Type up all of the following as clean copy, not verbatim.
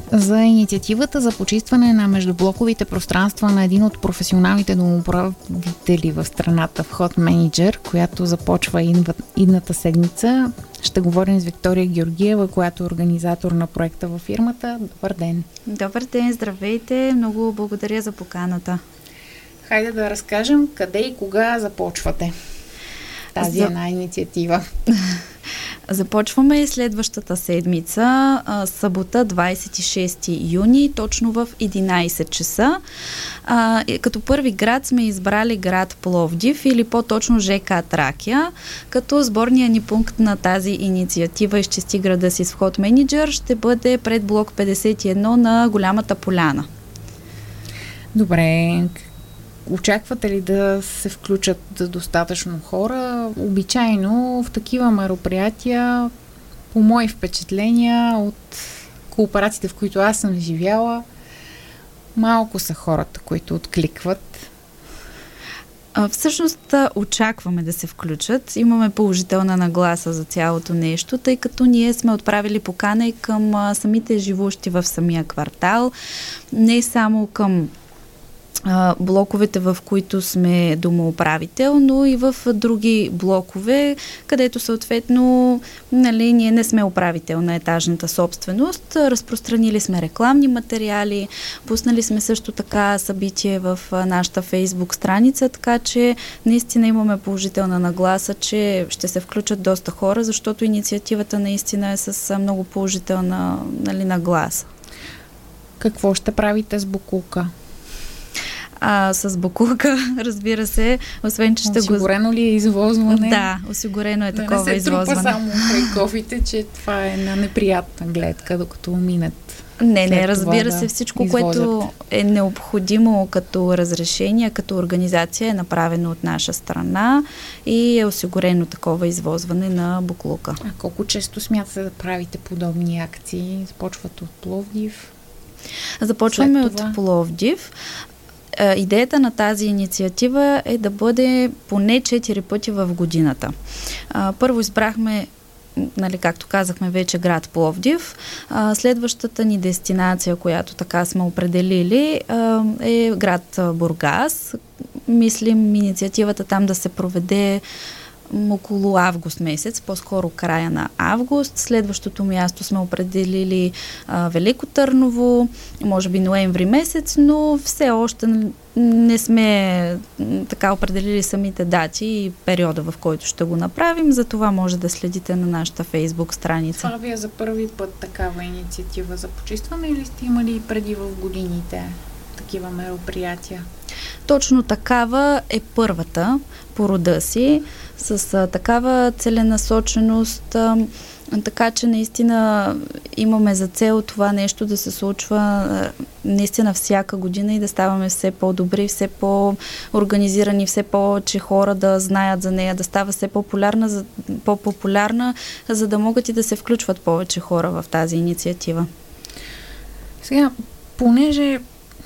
За инициативата за почистване на междублоковите пространства на един от професионалните домоуправители в страната, Вход Менеджер, която започва идната седмица, ще говорим с Виктория Георгиева, която е организатор на проекта във фирмата. Добър ден! Добър ден, здравейте! Много благодаря за поканата. Хайде да разкажем къде и кога започвате тази една инициатива. Започваме следващата седмица, събота, 26 юни, точно в 11 часа. Като първи град сме избрали град Пловдив или по-точно ЖК Тракия, като сборният ни пункт на тази инициатива Изчисти града си с Вход Менеджер ще бъде пред блок 51 на Голямата поляна. Добре. Очаквате ли да се включат достатъчно хора? Обичайно в такива мероприятия, по мои впечатления от кооперациите, в които аз съм живяла, малко са хората, които откликват. Всъщност очакваме да се включат. Имаме положителна нагласа за цялото нещо, тъй като ние сме отправили покана и към самите живущи в самия квартал, не само към блоковете, в които сме домоуправител, но и в други блокове, където съответно ние не сме управител на етажната собственост. Разпространили сме рекламни материали, пуснали сме също така събитие в нашата Фейсбук страница, така че наистина имаме положителна нагласа, че ще се включат доста хора, защото инициативата наистина е с много положителна нагласа. Какво ще правите с боклука? С боклука, разбира се, освен че ще Осигурено ли е извозване? Да, осигурено е такова извозване. Не се трупа само при кофите, че това е една неприятна гледка, докато минат. Не, разбира се, всичко, което е необходимо като разрешение, като организация е направено от наша страна и е осигурено такова извозване на боклука. А колко често смятате да правите подобни акции? Започват от Пловдив? Започваме от Пловдив. Идеята на тази инициатива е да бъде поне 4 пъти в годината. Първо избрахме, както казахме вече, град Пловдив. Следващата ни дестинация, която така сме определили, е град Бургас. Мислим инициативата там да се проведе около август месец, по-скоро края на август. Следващото място сме определили Велико Търново, може би ноември месец, но все още не сме така определили самите дати и периода, в който ще го направим. За това може да следите на нашата Фейсбук страница. Това ви е за първи път такава инициатива за почистване или сте имали и преди в годините такива мероприятия? Точно такава е първата по рода си, с такава целенасоченост, така че наистина имаме за цел това нещо да се случва наистина всяка година и да ставаме все по-добри, все по-организирани, все повече хора да знаят за нея, да става все по-популярна, за да могат и да се включват повече хора в тази инициатива. Сега, понеже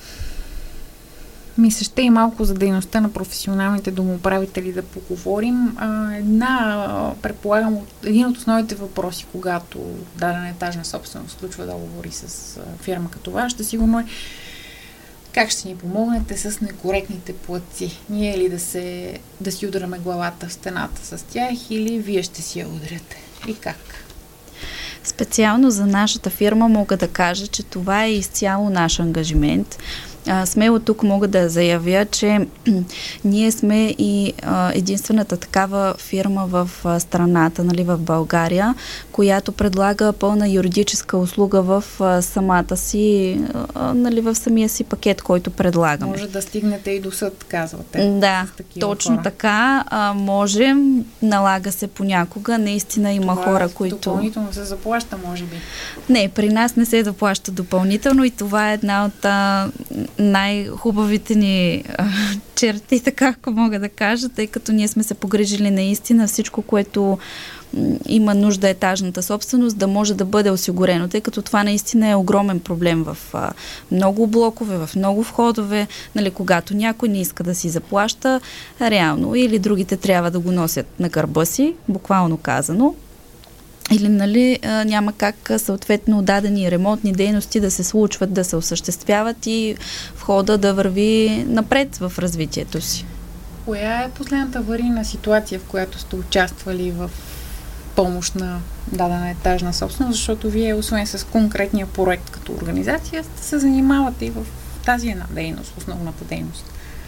ми се ще и малко за дейността на професионалните домоуправители да поговорим. Предполагам, един от основните въпроси, когато дадена етажна собственост сключва договори с фирма като ваша, сигурно е как ще ни помогнете с некоректните платци. Ние ли да си удряме главата в стената с тях или вие ще си я удряте? И как? Специално за нашата фирма мога да кажа, че това е изцяло наш ангажимент. Смело тук мога да заявя, че ние сме и единствената такава фирма в страната, в България, която предлага пълна юридическа услуга в самата си, в самия си пакет, който предлагаме. Може да стигнете и до съд, казвате. Да, точно така. Можем, налага се понякога. Наистина има хора, които... Допълнително се заплаща, може би. Не, при нас не се заплаща допълнително и това е една от най-хубавите ни черти, така ако мога да кажа, тъй като ние сме се погрижили наистина всичко, което има нужда етажната собственост, да може да бъде осигурено, тъй като това наистина е огромен проблем в много блокове, в много входове, когато някой не иска да си заплаща реално или другите трябва да го носят на гърба си, буквално казано. Или нали, няма как съответно дадени ремонтни дейности да се случват, да се осъществяват и входа да върви напред в развитието си. Коя е последната аварийна ситуация, в която сте участвали в помощ на дадена етажна собственост, защото вие, освен с конкретния проект като организация, се занимавате и в тази една дейност, основната дейност?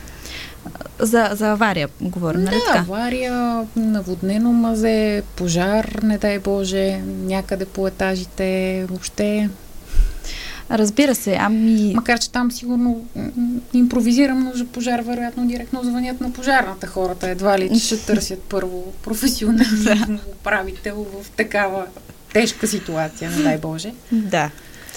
За авария говорим, нали така? Авария, наводнено мазе, пожар, не дай Боже, някъде по етажите, въобще. Разбира се, Макар че там сигурно импровизирам, но за пожар, вероятно, директно звънят на пожарната хората. Едва ли ще търсят първо професионален управител в такава тежка ситуация, не дай Боже. Да.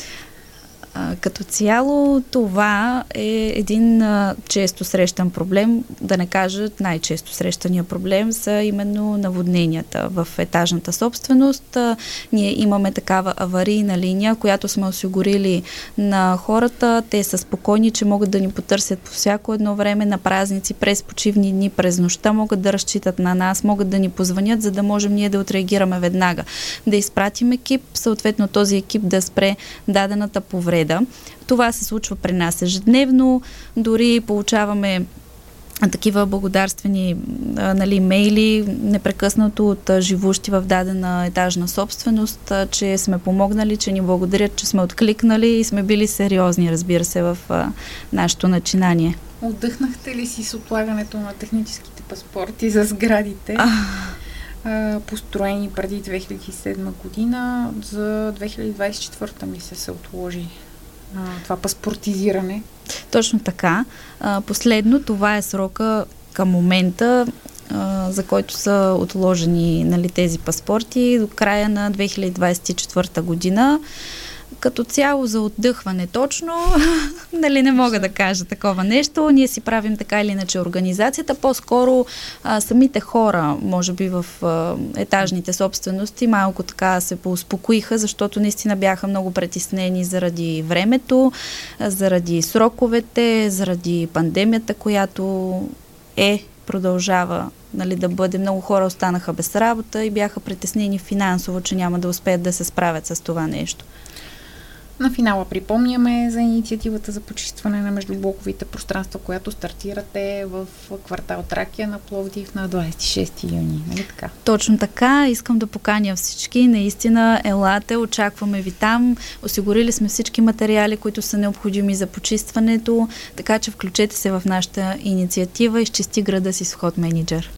Като цяло това е един често срещан проблем, да не кажа най-често срещания проблем са именно наводненията в етажната собственост. Ние имаме такава аварийна линия, която сме осигурили на хората. Те са спокойни, че могат да ни потърсят по всяко едно време на празници, през почивни дни, през нощта, могат да разчитат на нас, могат да ни позвънят, за да можем ние да отреагираме веднага. Да изпратим екип, съответно този екип да спре дадената повреда. Това се случва при нас ежедневно, дори получаваме такива благодарствени мейли непрекъснато от живущи в дадена етажна собственост, че сме помогнали, че ни благодарят, че сме откликнали и сме били сериозни, разбира се, в нашето начинание. Отдъхнахте ли си с отлагането на техническите паспорти за сградите? Построени преди 2007 година, за 2024 мисля се отложи това паспортизиране. Точно така. Последно, това е срока към момента, за който са отложени тези паспорти до края на 2024 година. Като цяло за отдъхване точно, не мога да кажа такова нещо. Ние си правим така или иначе организацията. По-скоро самите хора, може би в етажните собствености, малко така се поуспокоиха, защото наистина бяха много притеснени заради времето, заради сроковете, заради пандемията, която продължава да бъде. Много хора останаха без работа и бяха притеснени финансово, че няма да успеят да се справят с това нещо. На финала припомняме за инициативата за почистване на междублоковите пространства, която стартирате в квартал Тракия на Пловдив на 26 юни. Нали така? Точно така. Искам да поканя всички. Наистина, елате, очакваме ви там. Осигурили сме всички материали, които са необходими за почистването, така че включете се в нашата инициатива и изчисти града си с Hot Manager.